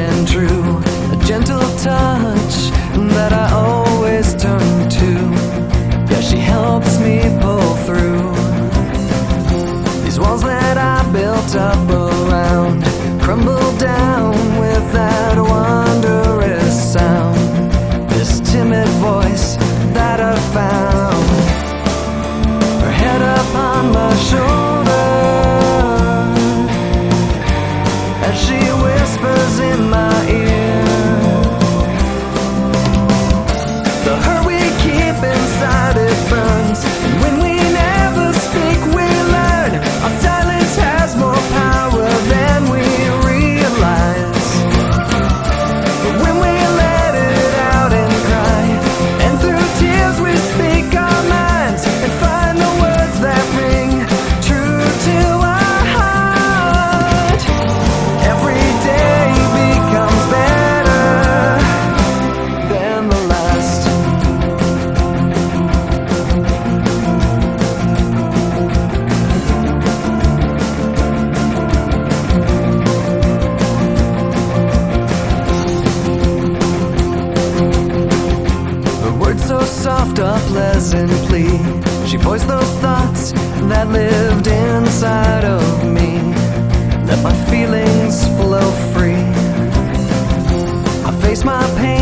and true, a gentle touch that I always turn to. Yeah, she helps me pull through these walls that I built up around, crumble down with that wondrous sound. This timid voice that I found, her head up on my shoulder as she whispers in my ear. The hurt we keep inside, it burns, and when we never speak we learn our silence has more power than we realize. But when we let it out and cry, and through tears we speak our minds and find the words that ring true to our heart, every day becomes better than the last. Her words so soft, a pleasant plea. She voiced those thoughts that lived inside of me. Let my feelings flow free. I face my pain